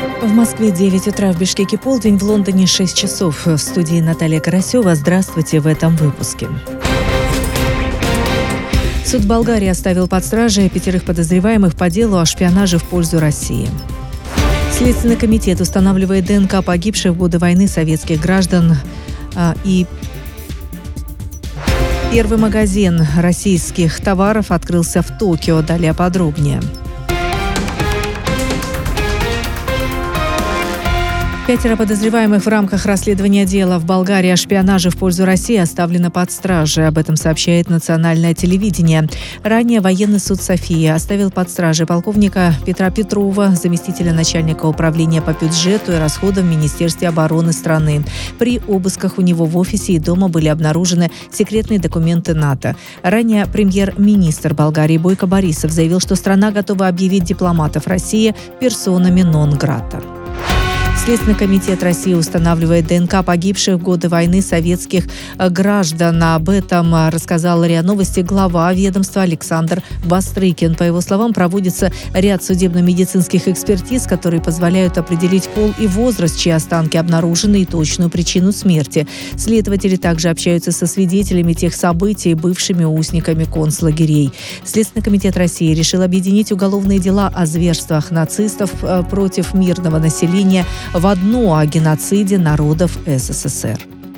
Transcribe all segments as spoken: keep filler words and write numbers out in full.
В Москве девять утра, в Бишкеке полдень, в Лондоне шесть часов. В студии Наталья Карасева. Здравствуйте в этом выпуске. Суд Болгарии оставил под стражей пятерых подозреваемых по делу о шпионаже в пользу России. Следственный комитет устанавливает ДНК погибших в годы войны советских граждан. А, и первый магазин российских товаров открылся в Токио. Далее подробнее. Пятеро подозреваемых в рамках расследования дела в Болгарии о шпионаже в пользу России оставлено под стражей. Об этом сообщает национальное телевидение. Ранее военный суд Софии оставил под стражей полковника Петра Петрова, заместителя начальника управления по бюджету и расходам в Министерстве обороны страны. При обысках у него в офисе и дома были обнаружены секретные документы НАТО. Ранее премьер-министр Болгарии Бойко Борисов заявил, что страна готова объявить дипломатов России персонами нон-грата. Следственный комитет России устанавливает ДНК погибших в годы войны советских граждан. Об этом рассказал РИА Новости глава ведомства Александр Бастрыкин. По его словам, проводится ряд судебно-медицинских экспертиз, которые позволяют определить пол и возраст, чьи останки обнаружены, и точную причину смерти. Следователи также общаются со свидетелями тех событий, бывшими узниками концлагерей. Следственный комитет России решил объединить уголовные дела о зверствах нацистов против мирного населения в одно о геноциде народов СССР.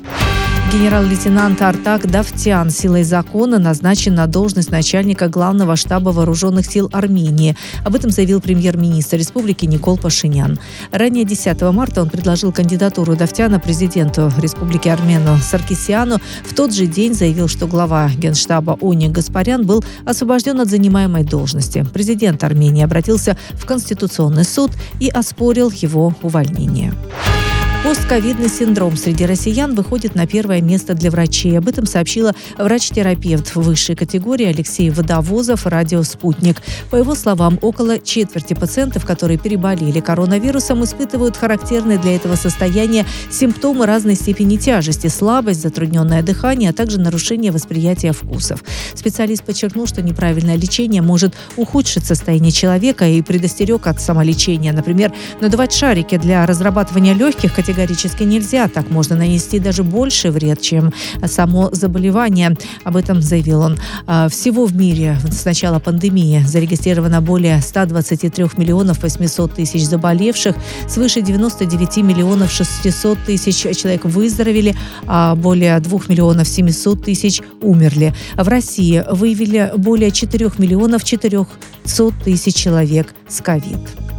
Генерал-лейтенант Артак Давтян силой закона назначен на должность начальника Главного штаба вооруженных сил Армении. Об этом заявил премьер-министр республики Никол Пашинян. Ранее десятого марта он предложил кандидатуру Давтяна президенту республики Армену Саркисяну. В тот же день заявил, что глава Генштаба Оник Гаспарян был освобожден от занимаемой должности. Президент Армении обратился в Конституционный суд и оспорил его увольнение. Постковидный синдром среди россиян выходит на первое место для врачей. Об этом сообщила врач-терапевт высшей категории Алексей Водовозов радио «Спутник». По его словам, около четверти пациентов, которые переболели коронавирусом, испытывают характерные для этого состояния симптомы разной степени тяжести, слабость, затрудненное дыхание, а также нарушение восприятия вкусов. Специалист подчеркнул, что неправильное лечение может ухудшить состояние человека и предостерег от самолечения. Например, надувать шарики для разрабатывания легких категорий категорически нельзя. Так можно нанести даже больше вред, чем само заболевание. Об этом заявил он. Всего в мире с начала пандемии зарегистрировано более ста двадцати трёх миллионов восьмисот тысяч заболевших, свыше девяноста девяти миллионов шестисот тысяч человек выздоровели, а более двух миллионов семисот тысяч умерли. В России выявили более четырёх миллионов четырёхсот тысяч человек с ковид.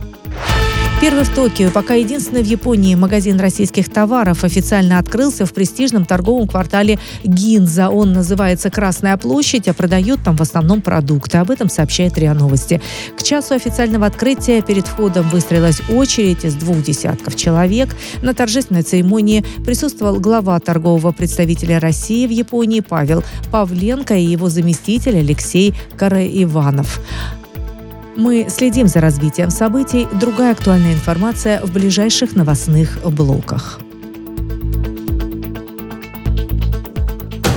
Первый в Токио, пока единственный в Японии магазин российских товаров официально открылся в престижном торговом квартале Гинза. Он называется «Красная площадь», а продают там в основном продукты. Об этом сообщает РИА Новости. К часу официального открытия перед входом выстроилась очередь из двух десятков человек. На торжественной церемонии присутствовал глава торгового представителя России в Японии Павел Павленко и его заместитель Алексей Караиванов. Мы следим за развитием событий. Другая актуальная информация в ближайших новостных блоках.